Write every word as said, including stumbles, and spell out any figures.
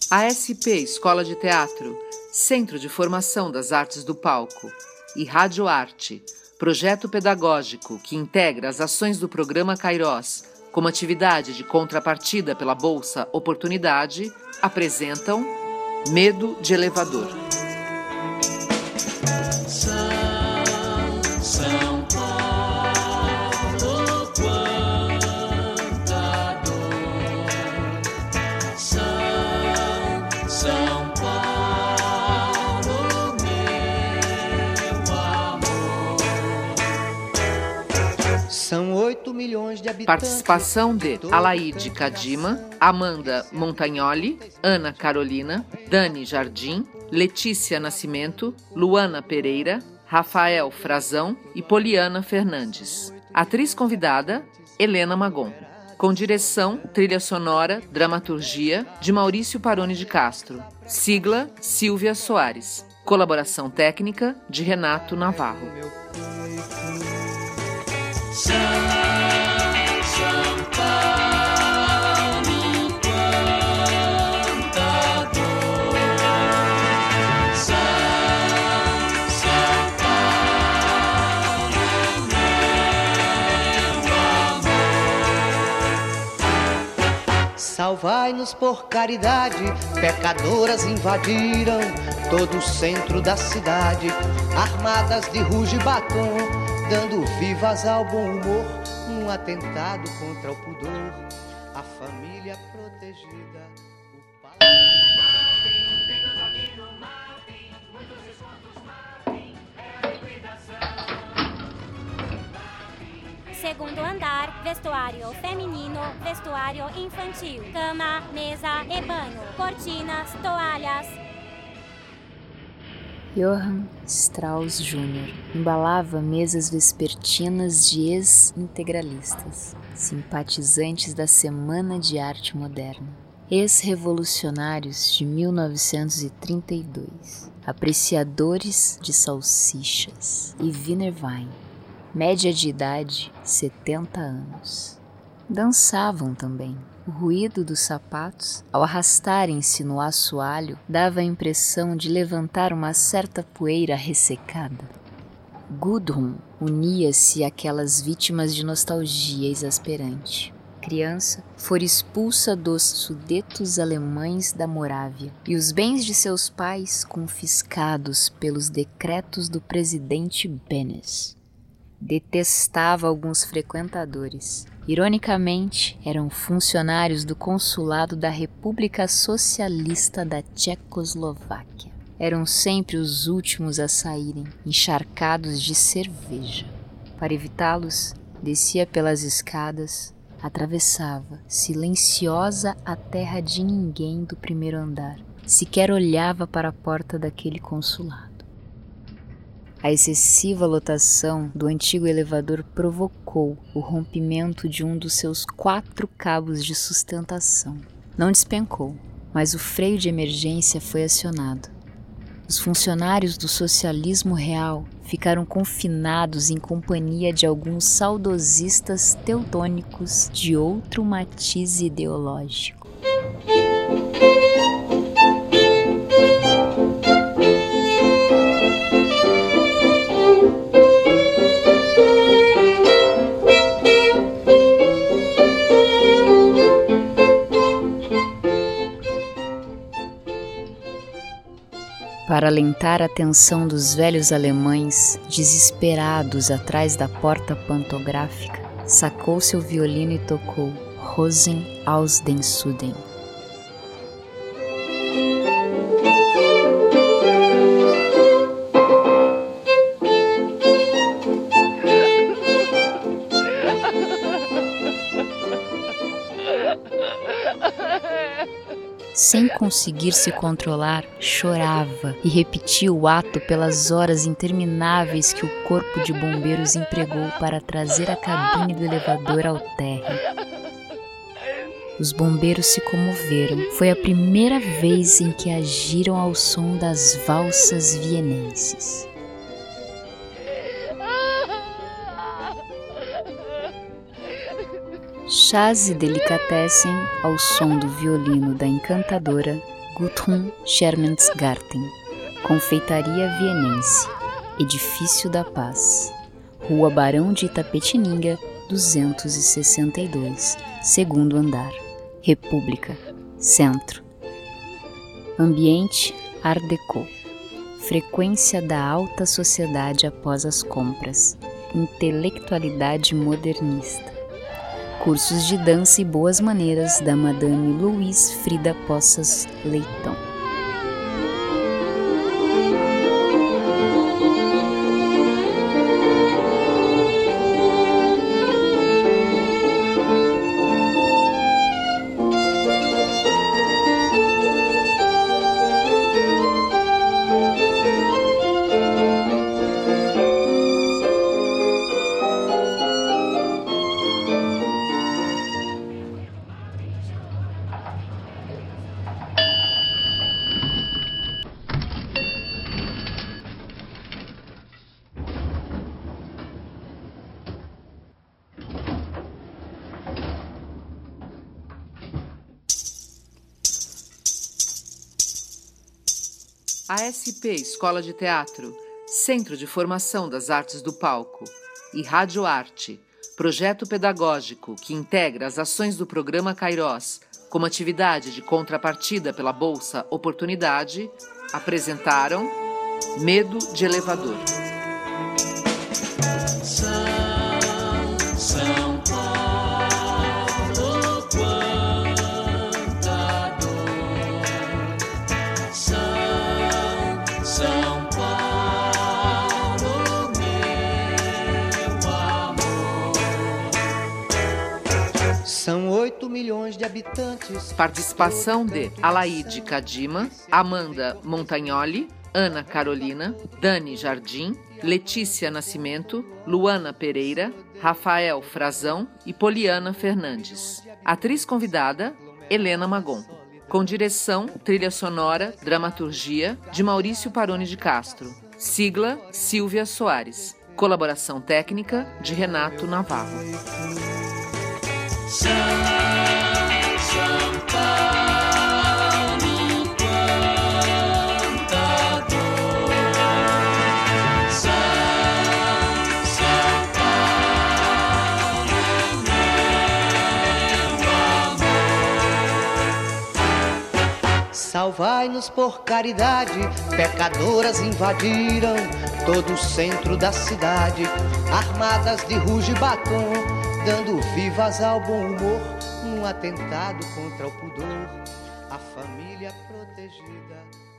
A S P Escola de Teatro, Centro de Formação das Artes do Palco, e Rádio Arte, projeto pedagógico que integra as ações do programa Kairos como atividade de contrapartida pela Bolsa Oportunidade, apresentam Medo de Elevador. São oito milhões de habitantes. Participação de Alaide Cadima, Amanda Montagnoli, Ana Carolina, Dani Jardim, Letícia Nascimento, Luana Pereira, Rafael Frazão e Poliana Fernandes. Atriz convidada, Helena Magon. Com direção, trilha sonora, dramaturgia, de Maurício Paroni de Castro. Sigla, Silvia Soares. Colaboração técnica, de Renato Navarro. São, São Paulo, quanta dor. São, São Paulo, meu amor. Salvai-nos por caridade, pecadoras invadiram todo o centro da cidade, armadas de ruge e batom, dando vivas ao bom humor, um atentado contra o pudor, a família protegida, o pai... Segundo andar, vestuário feminino, vestuário infantil, cama, mesa e banho, cortinas, toalhas. Johann Strauss Júnior embalava mesas vespertinas de ex-integralistas, simpatizantes da Semana de Arte Moderna, ex-revolucionários de mil novecentos e trinta e dois, apreciadores de salsichas e Wiener Wein, média de idade setenta anos. Dançavam também. O ruído dos sapatos, ao arrastarem-se no assoalho, dava a impressão de levantar uma certa poeira ressecada. Gudrun unia-se àquelas vítimas de nostalgia exasperante. Criança, fora expulsa dos Sudetos alemães da Morávia e os bens de seus pais confiscados pelos decretos do presidente Benes. Detestava alguns frequentadores. Ironicamente, eram funcionários do consulado da República Socialista da Tchecoslováquia. Eram sempre os últimos a saírem, encharcados de cerveja. Para evitá-los, descia pelas escadas, atravessava, silenciosa, a terra de ninguém do primeiro andar. Sequer olhava para a porta daquele consulado. A excessiva lotação do antigo elevador provocou o rompimento de um dos seus quatro cabos de sustentação. Não despencou, mas o freio de emergência foi acionado. Os funcionários do socialismo real ficaram confinados em companhia de alguns saudosistas teutônicos de outro matiz ideológico. Para alentar a tensão dos velhos alemães, desesperados atrás da porta pantográfica, sacou seu violino e tocou Rosen aus den Süden. Sem conseguir se controlar, chorava e repetia o ato pelas horas intermináveis que o corpo de bombeiros empregou para trazer a cabine do elevador ao térreo. Os bombeiros se comoveram. Foi a primeira vez em que agiram ao som das valsas vienenses. Chás e delicatessen ao som do violino da encantadora Gudrun Schermensgarten, Confeitaria Vienense, Edifício da Paz, Rua Barão de Itapetininga, duzentos e sessenta e dois, segundo andar, República, Centro. Ambiente Art Deco, frequência da alta sociedade após as compras, intelectualidade modernista. Cursos de dança e boas maneiras da Madame Louise Frida Poças Leitão. A S P Escola de Teatro, Centro de Formação das Artes do Palco, e Rádio Arte, projeto pedagógico que integra as ações do programa Kairós como atividade de contrapartida pela Bolsa Oportunidade, apresentaram Medo de Elevador. São, São Paulo, quanta dor. São, São Paulo, meu amor. São oito milhões de habitantes. Participação de Alaide Cadima, Amanda Montagnoli, Ana Carolina, Dani Jardim, Letícia Nascimento, Luana Pereira, Rafael Frazão e Poliana Fernandes. Atriz convidada, Helena Magon. Com direção, trilha sonora, dramaturgia, de Maurício Paroni de Castro. Sigla, Silvia Soares. Colaboração técnica, de Renato Navarro. São, São Paulo, quanta dor. São, São Paulo, meu amor. Salvai-nos por caridade, pecadoras invadiram todo o centro da cidade, armadas de ruge e batom, dando vivas ao bom humor, num atentado contra o pudor, a família protegida.